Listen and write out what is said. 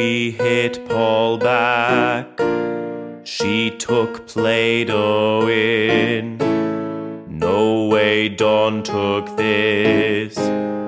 we hit Paul back. She took Play-Doh in. No way Dawn took this.